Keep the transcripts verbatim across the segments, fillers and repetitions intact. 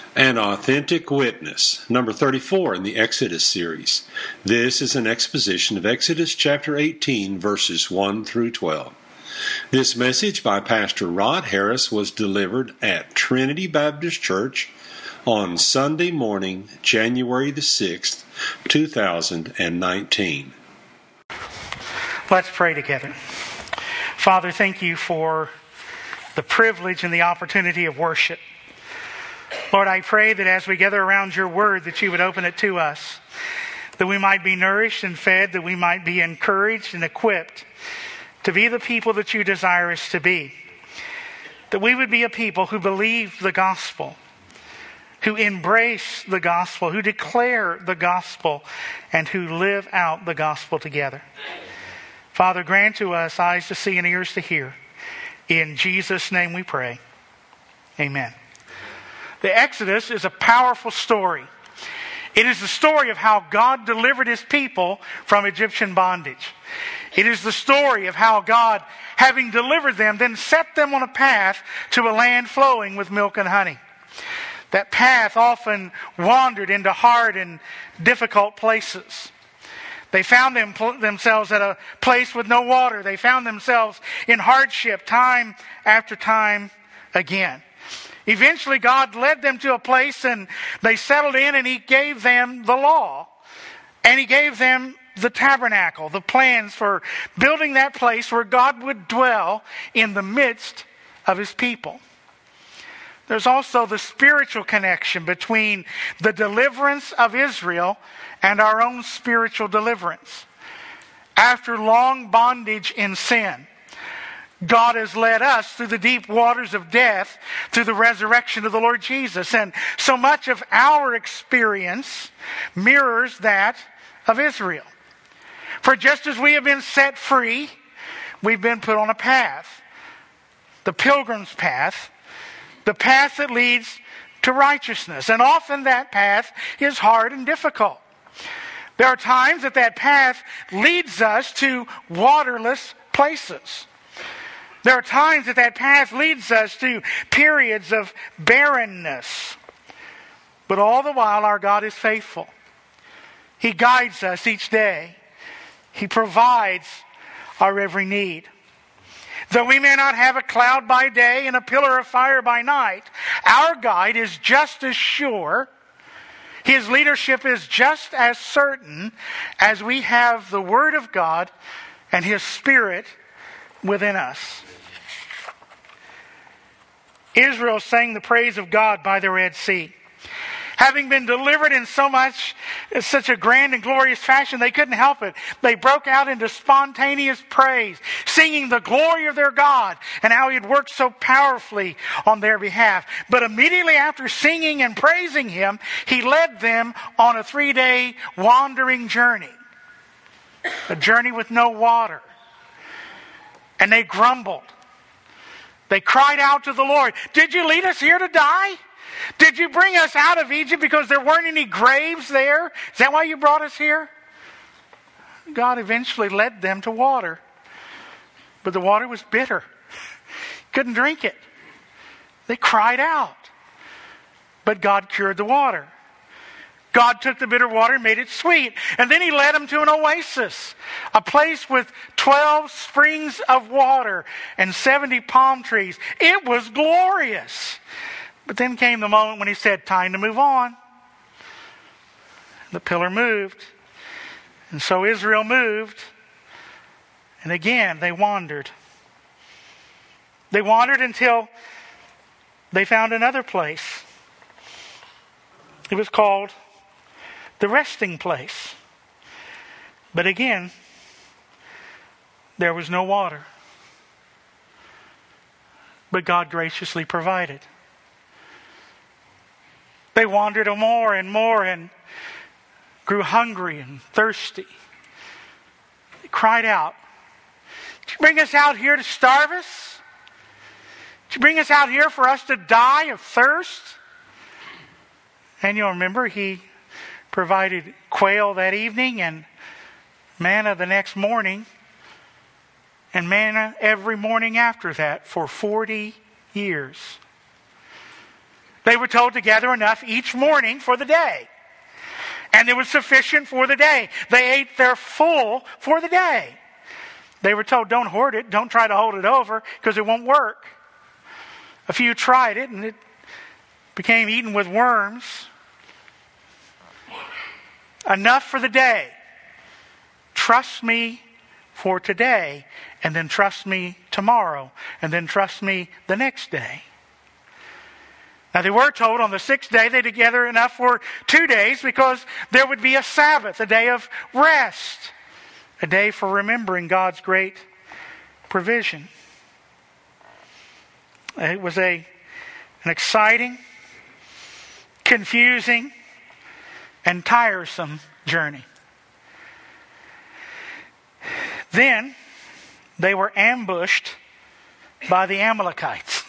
An Authentic Witness, number thirty-four in the Exodus series. This is an exposition of Exodus chapter eighteen, verses one through twelve. This message by Pastor Rod Harris was delivered at Trinity Baptist Church on Sunday morning, January the sixth, two thousand nineteen. Let's pray together. Father, thank you for the privilege and the opportunity of worship. Lord, I pray that as we gather around your word, that you would open it to us, that we might be nourished and fed, that we might be encouraged and equipped to be the people that you desire us to be. That we would be a people who believe the gospel, who embrace the gospel, who declare the gospel, and who live out the gospel together. Father, grant to us eyes to see and ears to hear. In Jesus' name we pray. Amen. The Exodus is a powerful story. It is the story of how God delivered his people from Egyptian bondage. It is the story of how God, having delivered them, then set them on a path to a land flowing with milk and honey. That path often wandered into hard and difficult places. They found them, themselves at a place with no water. They found themselves in hardship time after time again. Eventually, God led them to a place and they settled in, and he gave them the law. And he gave them the tabernacle, the plans for building that place where God would dwell in the midst of his people. There's also the spiritual connection between the deliverance of Israel and our own spiritual deliverance. After long bondage in sin, God has led us through the deep waters of death through the resurrection of the Lord Jesus. And so much of our experience mirrors that of Israel. For just as we have been set free, we've been put on a path. The pilgrim's path. The path that leads to righteousness. And often that path is hard and difficult. There are times that that path leads us to waterless places. There are times that that path leads us to periods of barrenness. But all the while, our God is faithful. He guides us each day. He provides our every need. Though we may not have a cloud by day and a pillar of fire by night, our guide is just as sure. His leadership is just as certain as we have the Word of God and His Spirit within us. Israel sang the praise of God by the Red Sea. Having been delivered in so much, such a grand and glorious fashion, they couldn't help it. They broke out into spontaneous praise, singing the glory of their God and how He had worked so powerfully on their behalf. But immediately after singing and praising Him, He led them on a three-day wandering journey. A journey with no water. And they grumbled. They cried out to the Lord, "Did you lead us here to die? Did you bring us out of Egypt because there weren't any graves there? Is that why you brought us here?" God eventually led them to water. But the water was bitter. Couldn't drink it. They cried out. But God cured the water. God took the bitter water and made it sweet. And then He led them to an oasis. A place with twelve springs of water and seventy palm trees. It was glorious. But then came the moment when He said, "Time to move on." The pillar moved. And so Israel moved. And again, they wandered. They wandered until they found another place. It was called the resting place. But again, there was no water. But God graciously provided. They wandered more and more and grew hungry and thirsty. They cried out, "Did you bring us out here to starve us? Did you bring us out here for us to die of thirst?" And you'll remember He provided quail that evening and manna the next morning, and manna every morning after that for forty years. They were told to gather enough each morning for the day. And it was sufficient for the day. They ate their full for the day. They were told, don't hoard it, don't try to hold it over, because it won't work. A few tried it, and it became eaten with worms. Enough for the day. Trust me for today, and then trust me tomorrow, and then trust me the next day. Now they were told on the sixth day they'd gather enough for two days because there would be a Sabbath, a day of rest, a day for remembering God's great provision. It was a, an exciting, confusing, and tiresome journey. Then they were ambushed by the Amalekites.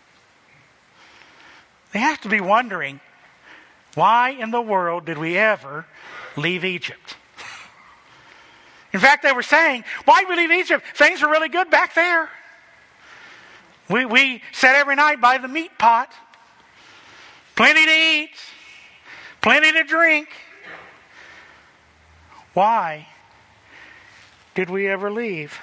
They have to be wondering, why in the world did we ever leave Egypt? In fact, they were saying, why did we leave Egypt? Things are really good back there. We, we sat every night by the meat pot. Plenty to eat. Plenty to drink. Why did we ever leave?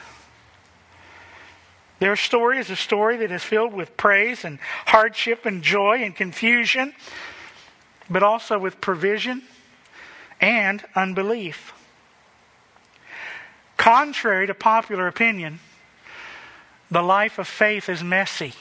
Their story is a story that is filled with praise and hardship and joy and confusion, but also with provision and unbelief. Contrary to popular opinion, the life of faith is messy.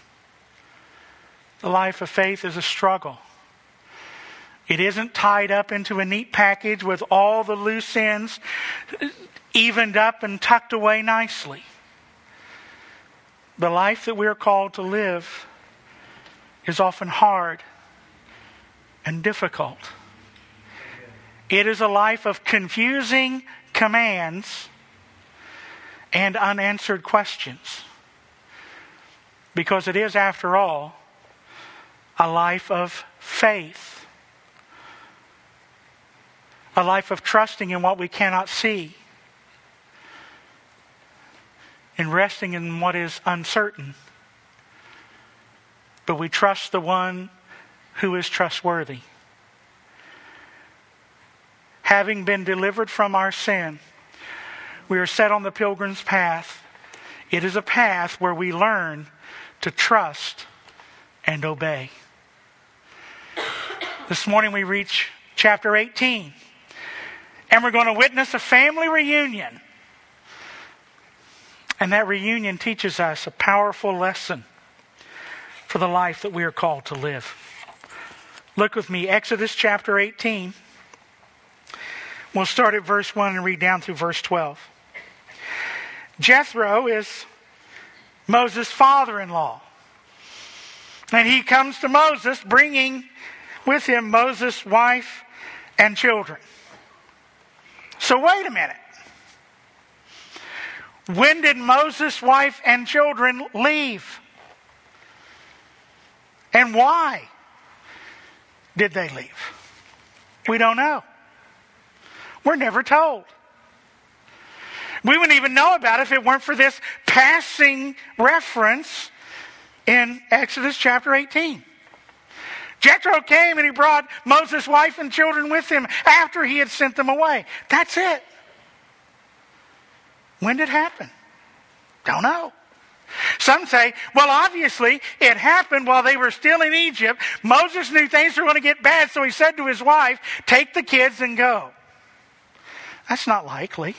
The life of faith is a struggle. It isn't tied up into a neat package with all the loose ends evened up and tucked away nicely. The life that we are called to live is often hard and difficult. It is a life of confusing commands and unanswered questions. Because it is, after all, a life of faith. A life of trusting in what we cannot see. And resting in what is uncertain. But we trust the one who is trustworthy. Having been delivered from our sin, we are set on the pilgrim's path. It is a path where we learn to trust and obey. This morning we reach chapter eighteen. And we're going to witness a family reunion. And that reunion teaches us a powerful lesson for the life that we are called to live. Look with me, Exodus chapter eighteen. We'll start at verse one and read down through verse twelve. Jethro is Moses' father-in-law. And he comes to Moses bringing with him Moses' wife and children. So wait a minute. When did Moses' wife and children leave? And why did they leave? We don't know. We're never told. We wouldn't even know about it if it weren't for this passing reference in Exodus chapter eighteen. Jethro came and he brought Moses' wife and children with him after he had sent them away. That's it. When did it happen? Don't know. Some say, well, obviously, it happened while they were still in Egypt. Moses knew things were going to get bad, so he said to his wife, take the kids and go. That's not likely.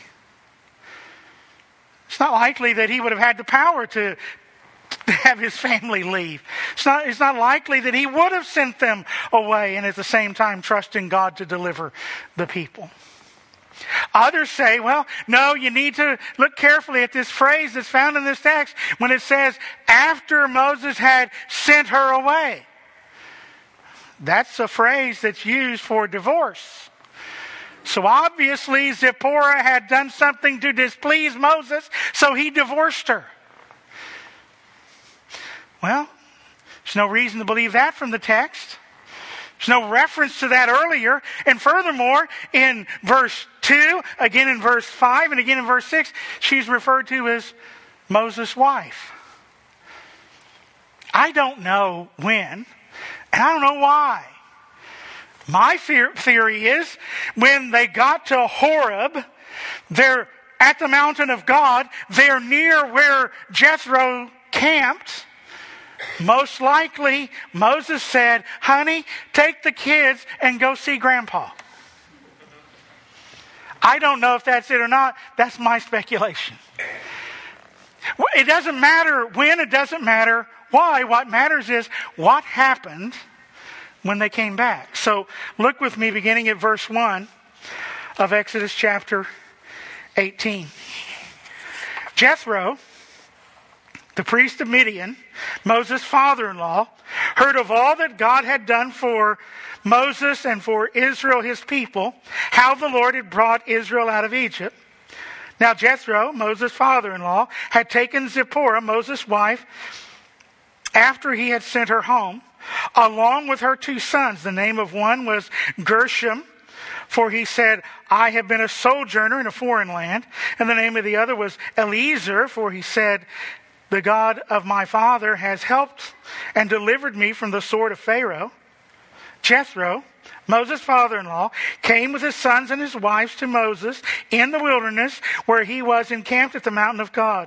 It's not likely that he would have had the power to have his family leave. It's not, it's not likely that he would have sent them away and at the same time trust in God to deliver the people. Others say, well, no, you need to look carefully at this phrase that's found in this text when it says, after Moses had sent her away. That's a phrase that's used for divorce. So obviously Zipporah had done something to displease Moses, so he divorced her. Well, there's no reason to believe that from the text. There's no reference to that earlier. And furthermore, in verse two, again in verse five, and again in verse six, she's referred to as Moses' wife. I don't know when And I don't know why. My theory is when they got to Horeb, they're at the mountain of God, they're near where Jethro camped. Most likely, Moses said, honey, take the kids and go see Grandpa. I don't know if that's it or not. That's my speculation. It doesn't matter when, it doesn't matter why. What matters is what happened when they came back. So look with me beginning at verse one of Exodus chapter eighteen. Jethro, the priest of Midian, Moses' father-in-law, heard of all that God had done for Moses and for Israel, his people, how the Lord had brought Israel out of Egypt. Now Jethro, Moses' father-in-law, had taken Zipporah, Moses' wife, after he had sent her home, along with her two sons. The name of one was Gershom, for he said, I have been a sojourner in a foreign land. And the name of the other was Eliezer, for he said, the God of my father has helped and delivered me from the sword of Pharaoh. Jethro, Moses' father-in-law, came with his sons and his wives to Moses in the wilderness where he was encamped at the mountain of God.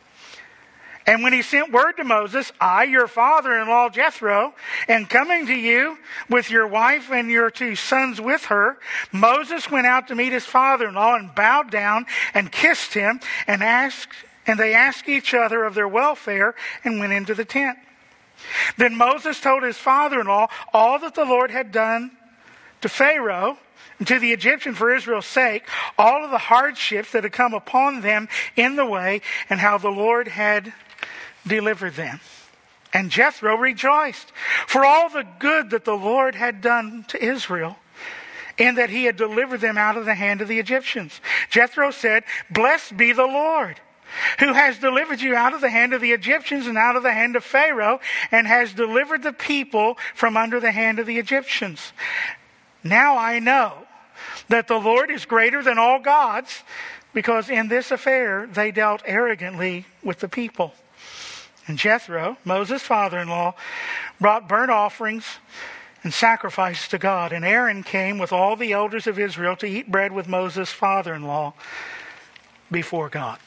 And when he sent word to Moses, I, your father-in-law Jethro, am coming to you with your wife and your two sons with her, Moses went out to meet his father-in-law and bowed down and kissed him and asked, and they asked each other of their welfare and went into the tent. Then Moses told his father-in-law all that the Lord had done to Pharaoh and to the Egyptian for Israel's sake, all of the hardships that had come upon them in the way, and how the Lord had delivered them. And Jethro rejoiced for all the good that the Lord had done to Israel, in that he had delivered them out of the hand of the Egyptians. Jethro said, blessed be the Lord, who has delivered you out of the hand of the Egyptians and out of the hand of Pharaoh, and has delivered the people from under the hand of the Egyptians. Now I know that the Lord is greater than all gods, because in this affair they dealt arrogantly with the people. And Jethro, Moses' father-in-law, brought burnt offerings and sacrifices to God. And Aaron came with all the elders of Israel to eat bread with Moses' father-in-law before God.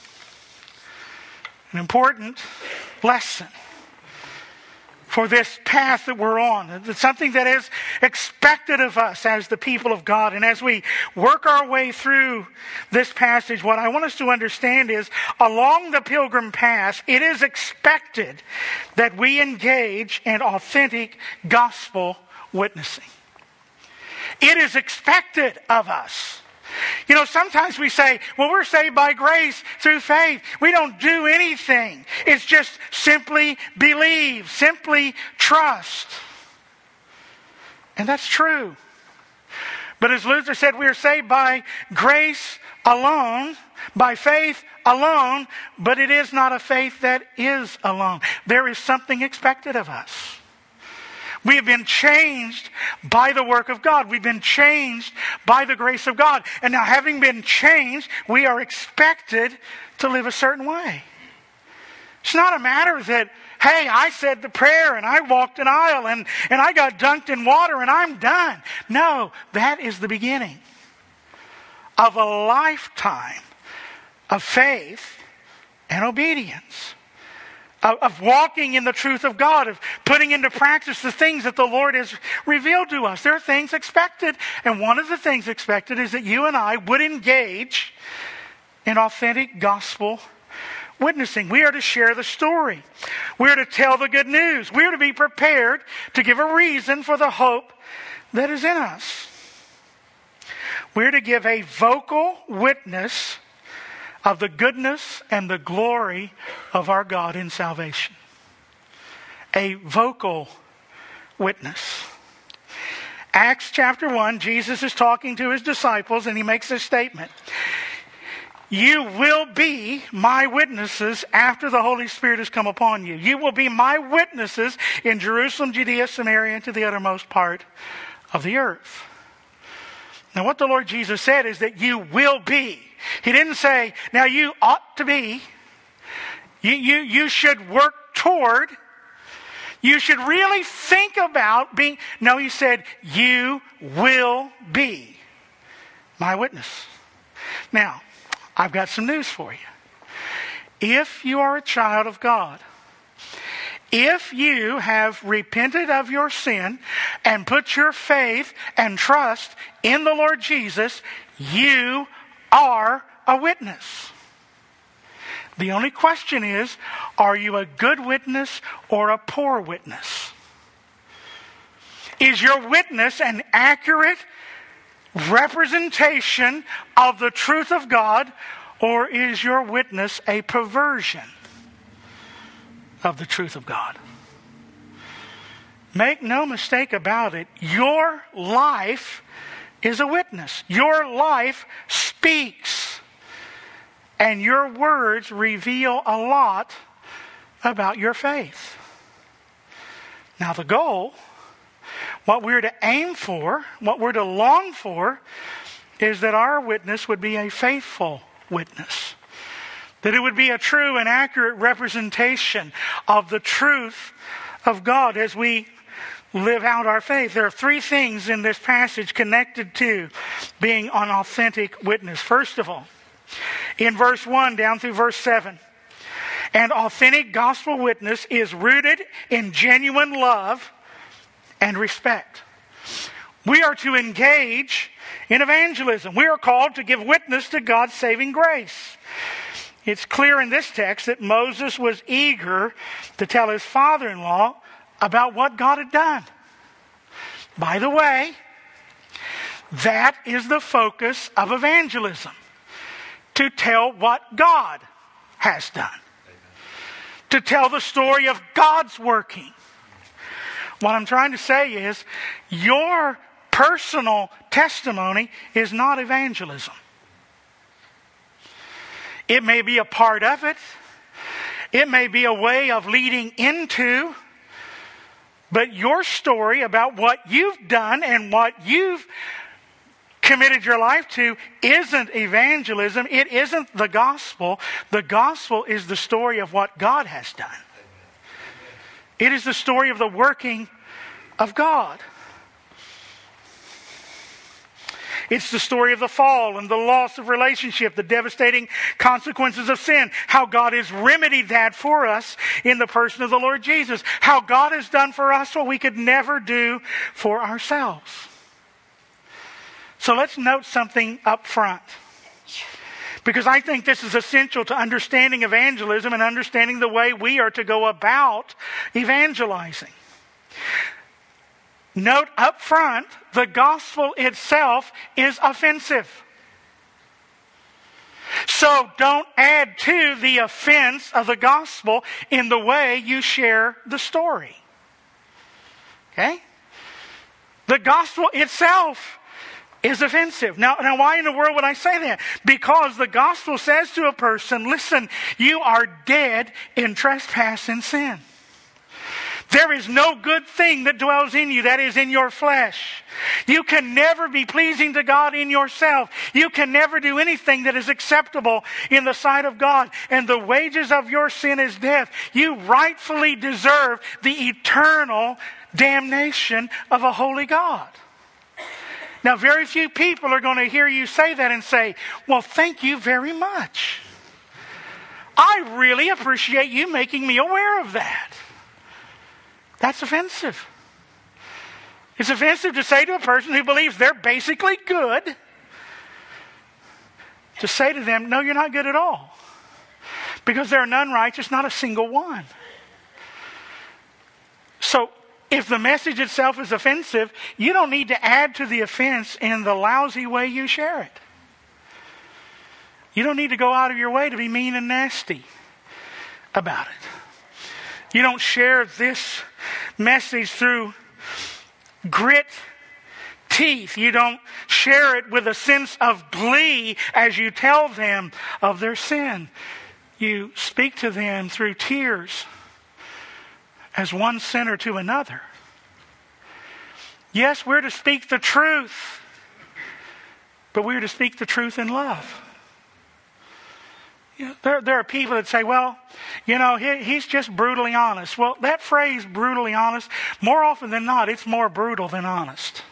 An important lesson for this path that we're on. It's something that is expected of us as the people of God. And as we work our way through this passage, what I want us to understand is, along the pilgrim path, it is expected that we engage in authentic gospel witnessing. It is expected of us. You know, sometimes we say, well, we're saved by grace through faith. We don't do anything. It's just simply believe, simply trust. And that's true. But as Luther said, we are saved by grace alone, by faith alone, but it is not a faith that is alone. There is something expected of us. We have been changed by the work of God. We've been changed by the grace of God. And now, having been changed, we are expected to live a certain way. It's not a matter that, hey, I said the prayer and I walked an aisle and, and I got dunked in water and I'm done. No, that is the beginning of a lifetime of faith and obedience. Of walking in the truth of God, of putting into practice the things that the Lord has revealed to us. There are things expected, and one of the things expected is that you and I would engage in authentic gospel witnessing. We are to share the story. We are to tell the good news. We are to be prepared to give a reason for the hope that is in us. We are to give a vocal witness of the goodness and the glory of our God in salvation. A vocal witness. Acts chapter one, Jesus is talking to his disciples and he makes this statement. You will be my witnesses after the Holy Spirit has come upon you. You will be my witnesses in Jerusalem, Judea, Samaria, and to the uttermost part of the earth. Now what the Lord Jesus said is that you will be. He didn't say, now you ought to be. You, you, you should work toward. You should really think about being, no, he said, you will be my witness. Now, I've got some news for you. If you are a child of God, if you have repented of your sin and put your faith and trust in the Lord Jesus, you are a witness. The only question is, are you a good witness or a poor witness? Is your witness an accurate representation of the truth of God, or is your witness a perversion of the truth of God? Make no mistake about it, your life is a witness. Your life speaks. And your words reveal a lot about your faith. Now the goal, what we're to aim for, what we're to long for, is that our witness would be a faithful witness. That it would be a true and accurate representation of the truth of God as we live out our faith. There are three things in this passage connected to being an authentic witness. First of all, in verse one down through verse seven, an authentic gospel witness is rooted in genuine love and respect. We are to engage in evangelism. We are called to give witness to God's saving grace. It's clear in this text that Moses was eager to tell his father-in-law about what God had done. By the way, that is the focus of evangelism. To tell what God has done. To tell the story of God's working. What I'm trying to say is, your personal testimony is not evangelism. It may be a part of it. It may be a way of leading into. But your story about what you've done and what you've committed your life to isn't evangelism. It isn't the gospel. The gospel is the story of what God has done. It is the story of the working of God. It's the story of the fall and the loss of relationship, the devastating consequences of sin, how God has remedied that for us in the person of the Lord Jesus, how God has done for us what we could never do for ourselves. So let's note something up front, because I think this is essential to understanding evangelism and understanding the way we are to go about evangelizing. Note up front, the gospel itself is offensive. So don't add to the offense of the gospel in the way you share the story. Okay? The gospel itself is offensive. Now, now, why in the world would I say that? Because the gospel says to a person, listen, you are dead in trespass and sin. There is no good thing that dwells in you, that is in your flesh. You can never be pleasing to God in yourself. You can never do anything that is acceptable in the sight of God. And the wages of your sin is death. You rightfully deserve the eternal damnation of a holy God. Now, very few people are going to hear you say that and say, well, thank you very much. I really appreciate you making me aware of that. That's offensive. It's offensive to say to a person who believes they're basically good, to say to them, no, you're not good at all. Because there are none righteous, not a single one. So, if the message itself is offensive, you don't need to add to the offense in the lousy way you share it. You don't need to go out of your way to be mean and nasty about it. You don't share this message through grit teeth. You don't share it with a sense of glee as you tell them of their sin. You speak to them through tears as one sinner to another. Yes, we're to speak the truth, but we're to speak the truth in love. You know, there, there are people that say, well, you know, he, he's just brutally honest. Well, that phrase, brutally honest, more often than not, it's more brutal than honest.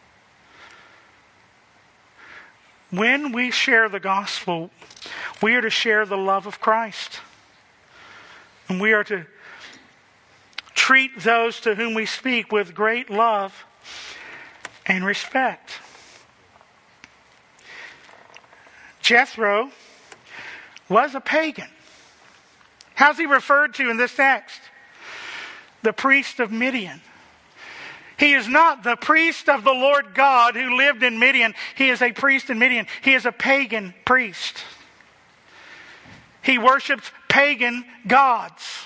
When we share the gospel, we are to share the love of Christ. And we are to treat those to whom we speak with great love and respect. Jethro was a pagan. How's he referred to in this text? The priest of Midian. He is not the priest of the Lord God who lived in Midian. He is a priest in Midian. He is a pagan priest. He worshipped pagan gods.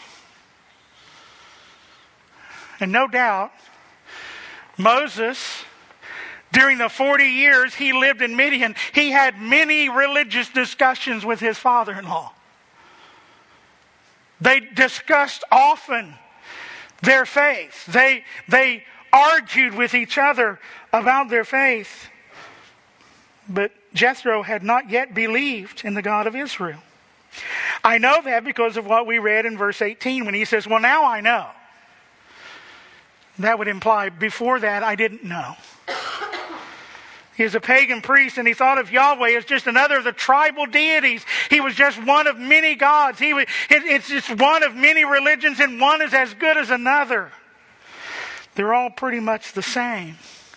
And no doubt, Moses, during the forty years he lived in Midian, he had many religious discussions with his father-in-law. They discussed often their faith. They, they argued with each other about their faith. But Jethro had not yet believed in the God of Israel. I know that because of what we read in verse eighteen when he says, well, now I know. That would imply, before that, I didn't know. He was a pagan priest, and he thought of Yahweh as just another of the tribal deities. He was just one of many gods. He was, it, it's just one of many religions, and one is as good as another. They're all pretty much the same.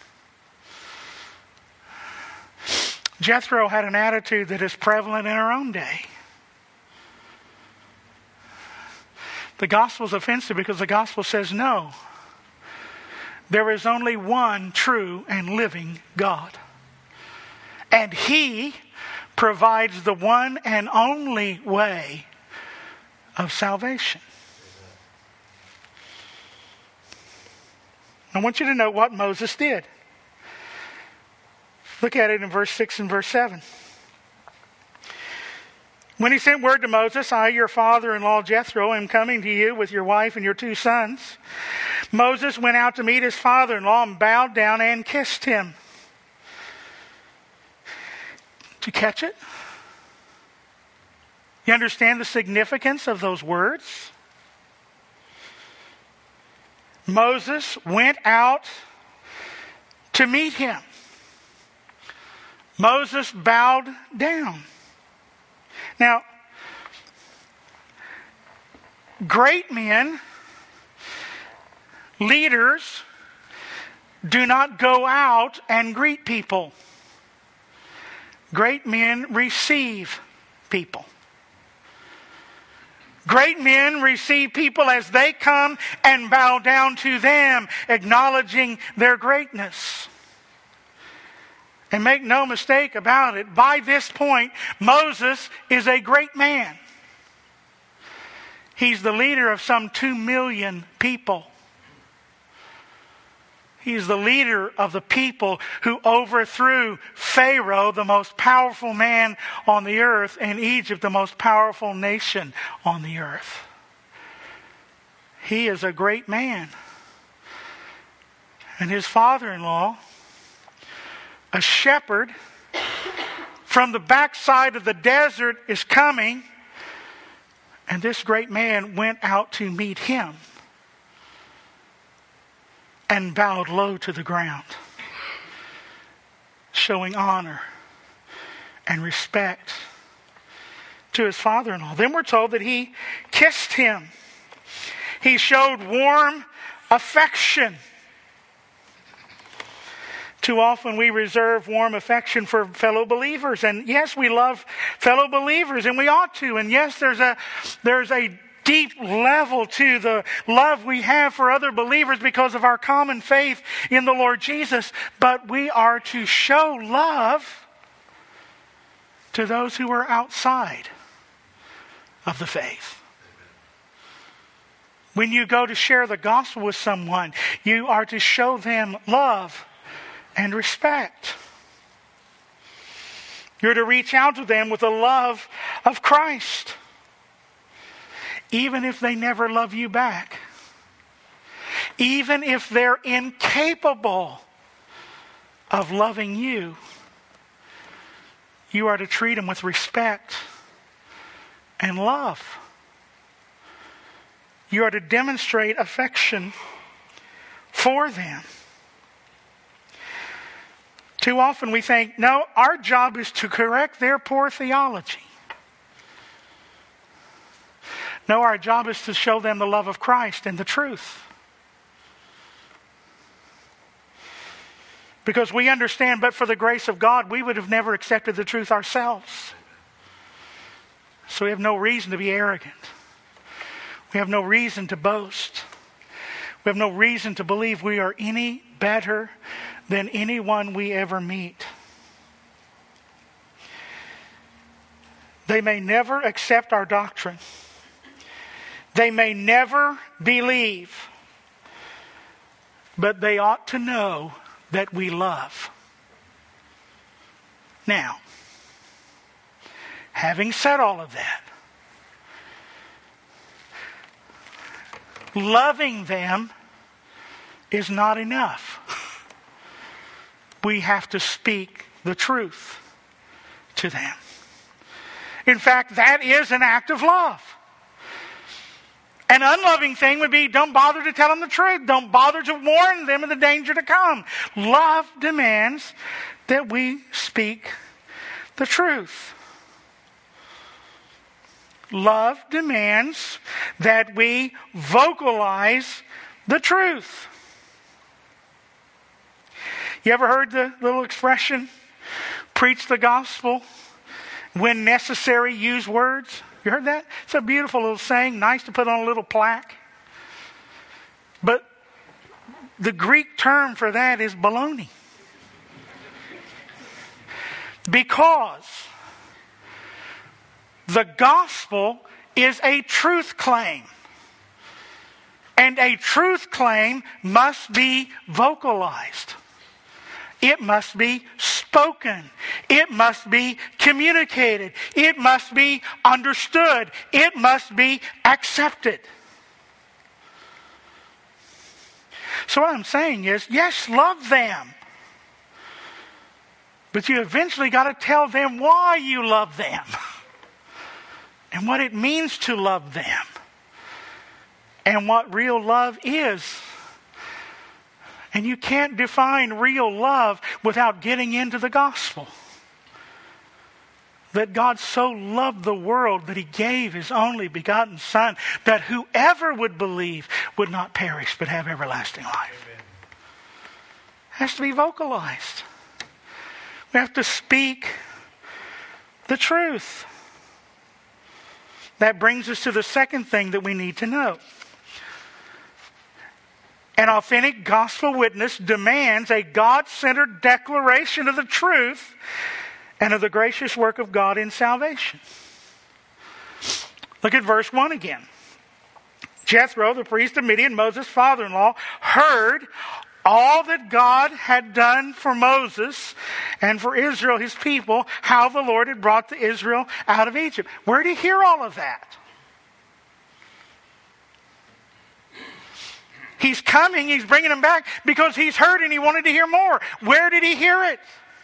Jethro had an attitude that is prevalent in our own day. The gospel is offensive because the gospel says no. There is only one true and living God. And He provides the one and only way of salvation. I want you to know what Moses did. Look at it in verse six and verse seven. When he sent word to Moses, I, your father-in-law Jethro, am coming to you with your wife and your two sons. Moses went out to meet his father-in-law and bowed down and kissed him. Did you catch it? You understand the significance of those words? Moses went out to meet him. Moses bowed down. Now, great men, leaders, do not go out and greet people. Great men receive people. Great men receive people as they come and bow down to them, acknowledging their greatness. And make no mistake about it, by this point, Moses is a great man. He's the leader of some two million people. He's the leader of the people who overthrew Pharaoh, the most powerful man on the earth, and Egypt, the most powerful nation on the earth. He is a great man. And his father-in-law, a shepherd from the backside of the desert, is coming, and this great man went out to meet him and bowed low to the ground, showing honor and respect to his father-in-law. Then we're told that he kissed him. He showed warm affection. Too often we reserve warm affection for fellow believers. And yes, we love fellow believers, and we ought to. And yes, there's a there's a deep level to the love we have for other believers because of our common faith in the Lord Jesus. But we are to show love to those who are outside of the faith. When you go to share the gospel with someone, you are to show them love and respect. You're to reach out to them with the love of Christ, even if they never love you back. Even if they're incapable of loving you, you are to treat them with respect and love. You are to demonstrate affection for them. Too often we think, no, our job is to correct their poor theology. No, our job is to show them the love of Christ and the truth. Because we understand, but for the grace of God, we would have never accepted the truth ourselves. So we have no reason to be arrogant. We have no reason to boast. We have no reason to believe we are any better than anyone we ever meet. They may never accept our doctrine. They may never believe. But they ought to know that we love. Now, having said all of that, loving them is not enough. We have to speak the truth to them. In fact, that is an act of love. An unloving thing would be, don't bother to tell them the truth. Don't bother to warn them of the danger to come. Love demands that we speak the truth. Love demands that we vocalize the truth. You ever heard the little expression, preach the gospel, when necessary, use words? You heard that? It's a beautiful little saying, nice to put on a little plaque. But the Greek term for that is baloney. Because the gospel is a truth claim. And a truth claim must be vocalized. It must be spoken. It must be communicated. It must be understood. It must be accepted. So what I'm saying is, yes, love them. But you eventually got to tell them why you love them. And what it means to love them. And what real love is. And you can't define real love without getting into the gospel. That God so loved the world that He gave His only begotten Son, that whoever would believe would not perish but have everlasting life. Amen. It has to be vocalized. We have to speak the truth. That brings us to the second thing that we need to know. An authentic gospel witness demands a God-centered declaration of the truth and of the gracious work of God in salvation. Look at verse one again. Jethro, the priest of Midian, Moses' father-in-law, heard all that God had done for Moses and for Israel, his people, how the Lord had brought the Israel out of Egypt. Where did he hear all of that? He's coming, he's bringing them back because he's heard and he wanted to hear more. Where did he hear it?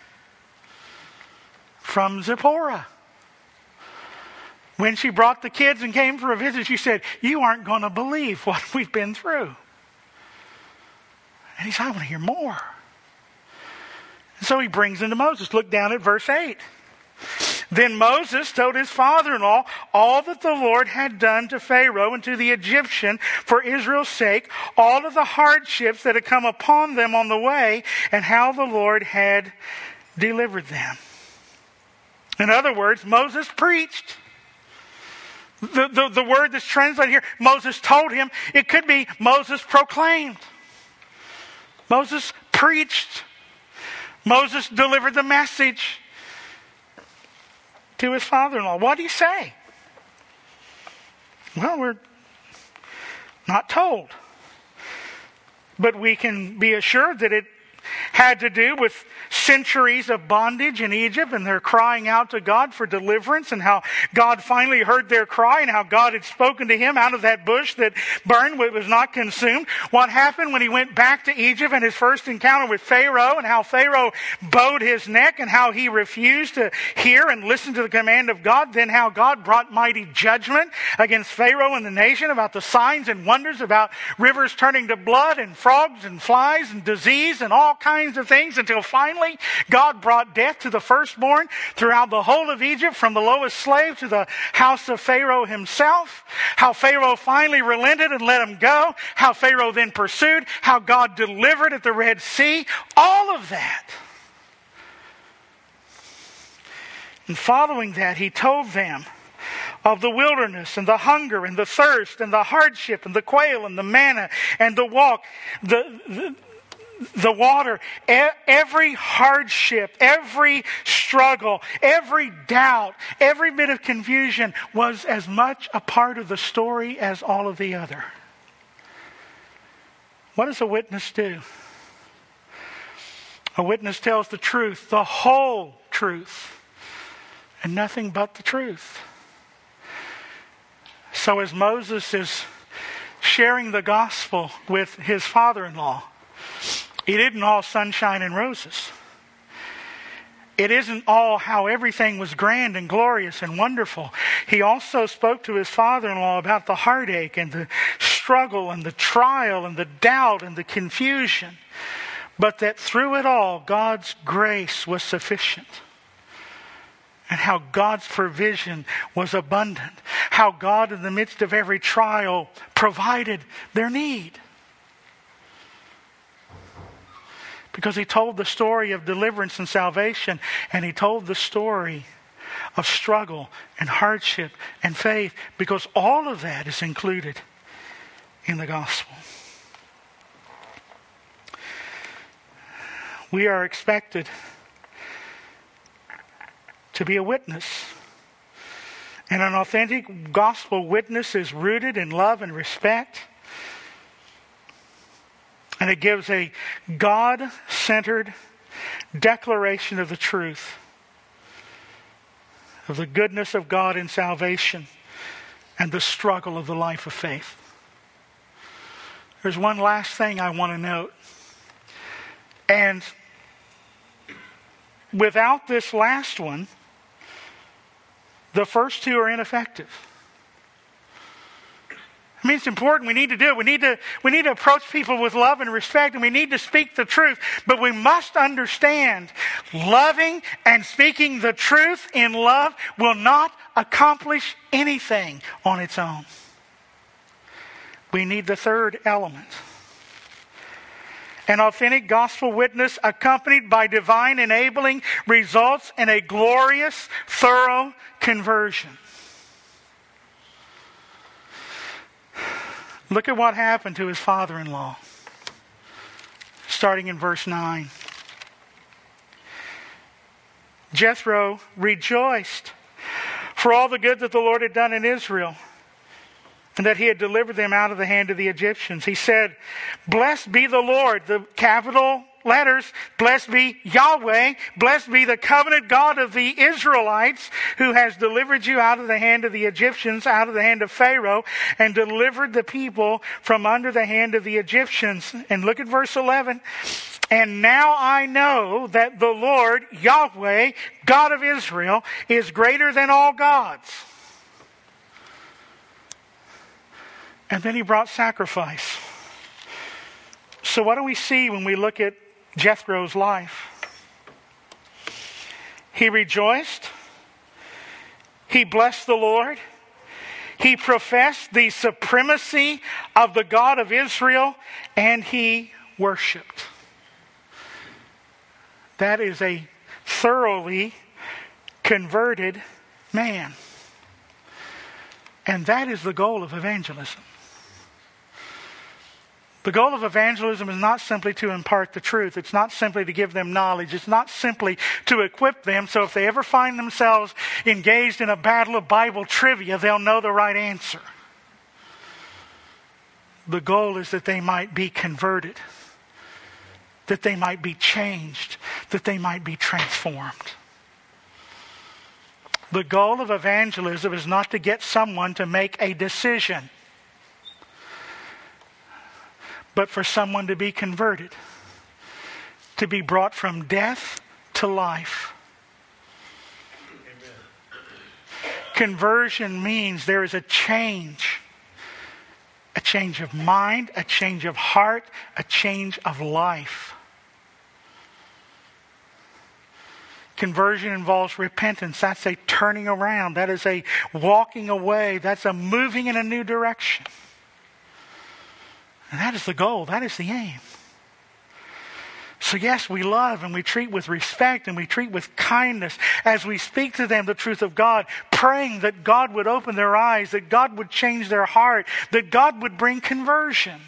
From Zipporah. When she brought the kids and came for a visit, she said, you aren't going to believe what we've been through. And he said, I want to hear more. And so he brings them to Moses. Look down at verse eight. Then Moses told his father-in-law all that the Lord had done to Pharaoh and to the Egyptian for Israel's sake, all of the hardships that had come upon them on the way, and how the Lord had delivered them. In other words, Moses preached. The, the, the word that's translated here, Moses told him, it could be Moses proclaimed. Moses preached. Moses delivered the message to his father-in-law. What did he say? Well, we're not told. But we can be assured that it had to do with centuries of bondage in Egypt, and they're crying out to God for deliverance, and how God finally heard their cry, and how God had spoken to him out of that bush that burned but was not consumed. What happened when he went back to Egypt and his first encounter with Pharaoh, and how Pharaoh bowed his neck, and how he refused to hear and listen to the command of God. Then how God brought mighty judgment against Pharaoh and the nation, about the signs and wonders, about rivers turning to blood, and frogs and flies and disease and all kinds of things, until finally God brought death to the firstborn throughout the whole of Egypt, from the lowest slave to the house of Pharaoh himself. How Pharaoh finally relented and let him go. How Pharaoh then pursued. How God delivered at the Red Sea. All of that. And following that, he told them of the wilderness and the hunger and the thirst and the hardship and the quail and the manna and the walk, the, the, the water, every hardship, every struggle, every doubt, every bit of confusion was as much a part of the story as all of the other. What does a witness do? A witness tells the truth, the whole truth, and nothing but the truth. So as Moses is sharing the gospel with his father-in-law, it isn't all sunshine and roses. It isn't all how everything was grand and glorious and wonderful. He also spoke to his father-in-law about the heartache and the struggle and the trial and the doubt and the confusion. But that through it all, God's grace was sufficient. And how God's provision was abundant. How God, in the midst of every trial, provided their need. Because he told the story of deliverance and salvation, and he told the story of struggle and hardship and faith, because all of that is included in the gospel. We are expected to be a witness. And an authentic gospel witness is rooted in love and respect. And it gives a God-centered declaration of the truth, of the goodness of God in salvation, and the struggle of the life of faith. There's one last thing I want to note. And without this last one, the first two are ineffective. I mean, it's important. We need to do it. We need to, we need to approach people with love and respect, and we need to speak the truth. But we must understand, loving and speaking the truth in love will not accomplish anything on its own. We need the third element. An authentic gospel witness accompanied by divine enabling results in a glorious, thorough conversion. Look at what happened to his father-in-law. Starting in verse nine. Jethro rejoiced for all the good that the Lord had done in Israel, and that he had delivered them out of the hand of the Egyptians. He said, "Blessed be the Lord," the capital letters, "blessed be Yahweh, blessed be the covenant God of the Israelites, who has delivered you out of the hand of the Egyptians, out of the hand of Pharaoh, and delivered the people from under the hand of the Egyptians." And look at verse eleven. "And now I know that the Lord, Yahweh, God of Israel, is greater than all gods." And then he brought sacrifice. So what do we see when we look at Jethro's life? He rejoiced. He blessed the Lord. He professed the supremacy of the God of Israel, and he worshiped. That is a thoroughly converted man. And that is the goal of evangelism. The goal of evangelism is not simply to impart the truth. It's not simply to give them knowledge. It's not simply to equip them so if they ever find themselves engaged in a battle of Bible trivia, they'll know the right answer. The goal is that they might be converted that they might be changed, that they might be transformed. The goal of evangelism is not to get someone to make a decision, but for someone to be converted, to be brought from death to life. Amen. Conversion means there is a change. A change of mind, a change of heart, a change of life. Conversion involves repentance. That's a turning around. That is a walking away. That's a moving in a new direction. And that is the goal. That is the aim. So yes, we love and we treat with respect and we treat with kindness as we speak to them the truth of God, praying that God would open their eyes, that God would change their heart, that God would bring conversion,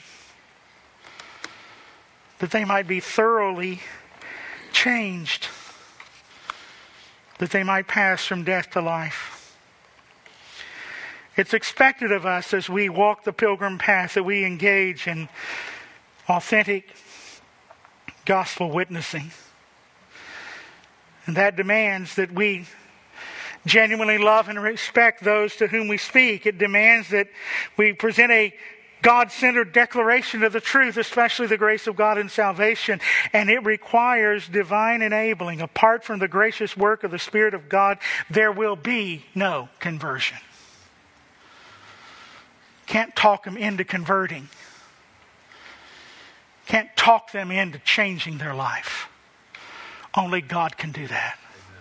that they might be thoroughly changed, that they might pass from death to life. It's expected of us as we walk the pilgrim path that we engage in authentic gospel witnessing. And that demands that we genuinely love and respect those to whom we speak. It demands that we present a God-centered declaration of the truth, especially the grace of God in salvation. And it requires divine enabling. Apart from the gracious work of the Spirit of God, there will be no conversion. Can't talk them into converting. Can't talk them into changing their life. Only God can do that. Amen.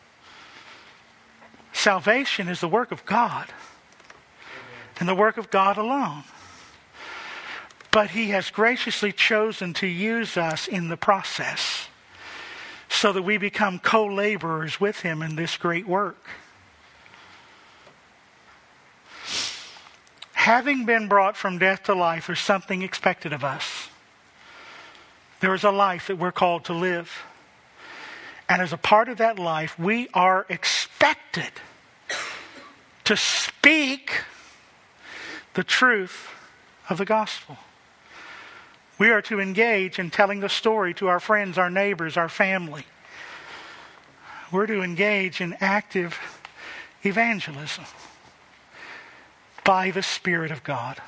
Salvation is the work of God. Amen. And the work of God alone. But He has graciously chosen to use us in the process so that we become co-laborers with Him in this great work. Having been brought from death to life, there's something expected of us. There is a life that we're called to live. And as a part of that life, we are expected to speak the truth of the gospel. We are to engage in telling the story to our friends, our neighbors, our family. We're to engage in active evangelism by the Spirit of God.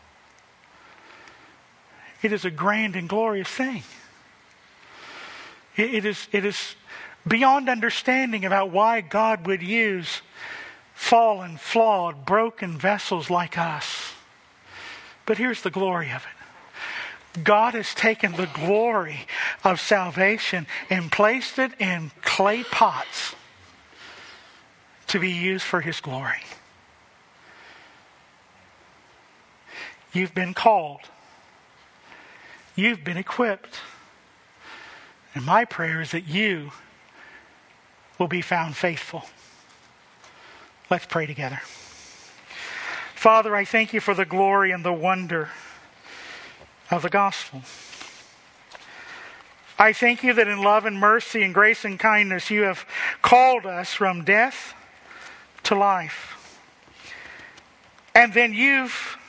It is a grand and glorious thing. It, it is, it is beyond understanding about why God would use fallen, flawed, broken vessels like us. But here's the glory of it. God has taken the glory of salvation and placed it in clay pots to be used for His glory. You've been called. You've been equipped. And my prayer is that you will be found faithful. Let's pray together. Father, I thank You for the glory and the wonder of the gospel. I thank You that in love and mercy and grace and kindness You have called us from death to life. And then You've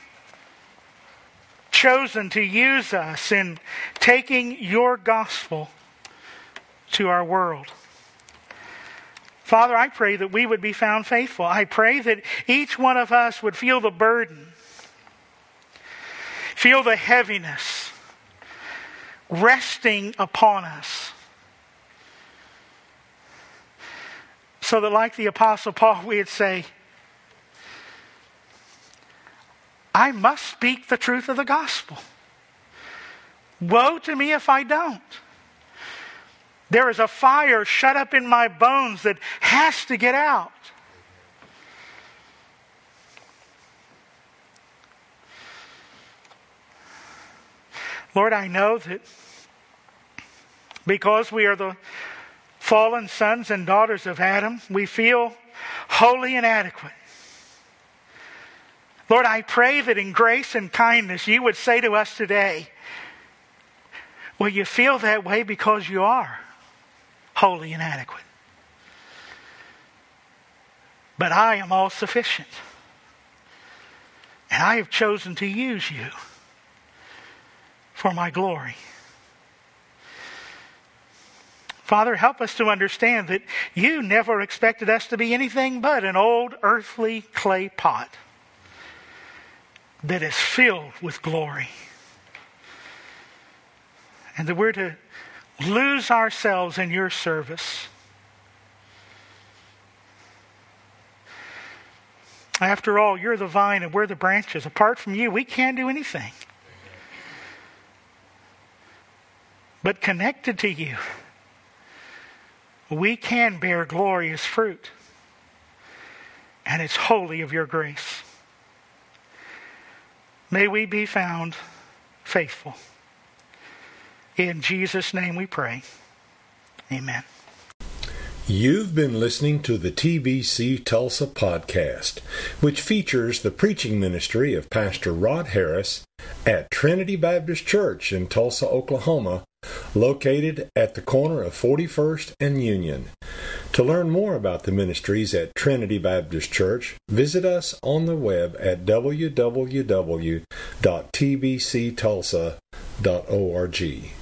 chosen to use us in taking Your gospel to our world. Father, I pray that we would be found faithful. I pray that each one of us would feel the burden, feel the heaviness resting upon us. So that like the Apostle Paul, we would say, I must speak the truth of the gospel. Woe to me if I don't. There is a fire shut up in my bones that has to get out. Lord, I know that because we are the fallen sons and daughters of Adam, we feel wholly inadequate. Lord, I pray that in grace and kindness You would say to us today, well, you feel that way because you are wholly inadequate. But I am all sufficient. And I have chosen to use You for My glory. Father, help us to understand that you never expected us to be anything but an old earthly clay pot that is filled with glory. And that we're to lose ourselves in your service. After all, you're the vine and we're the branches. Apart from you, we can't do anything. But connected to you, we can bear glorious fruit. And it's wholly of your grace. May we be found faithful. In Jesus' name we pray. Amen. You've been listening to the T B C Tulsa podcast, which features the preaching ministry of Pastor Rod Harris at Trinity Baptist Church in Tulsa, Oklahoma, located at the corner of forty-first and Union. To learn more about the ministries at Trinity Baptist Church, visit us on the web at w w w dot t b c tulsa dot org.